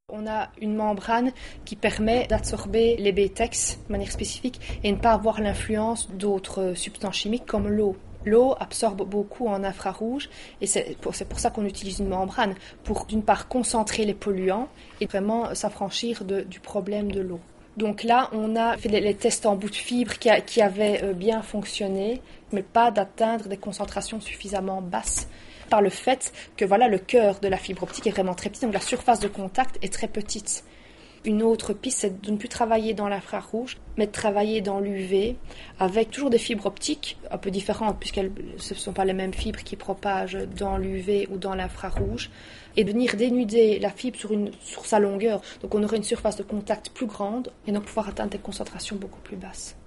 On a une membrane qui permet d'absorber les BTEX de manière spécifique et ne pas avoir l'influence d'autres substances chimiques comme l'eau. L'eau absorbe beaucoup en infrarouge et c'est pour ça qu'on utilise une membrane pour d'une part concentrer les polluants et vraiment s'affranchir du problème de l'eau. Donc là, on a fait les tests en bout de fibre qui avaient bien fonctionné, mais pas d'atteindre des concentrations suffisamment basses par le fait que le cœur de la fibre optique est vraiment très petit, donc la surface de contact est très petite. Une autre piste, c'est de ne plus travailler dans l'infrarouge, mais de travailler dans l'UV, avec toujours des fibres optiques un peu différentes, puisque ce ne sont pas les mêmes fibres qui propagent dans l'UV ou dans l'infrarouge, et de venir dénuder la fibre sur sa longueur. Donc on aurait une surface de contact plus grande, et donc pouvoir atteindre des concentrations beaucoup plus basses.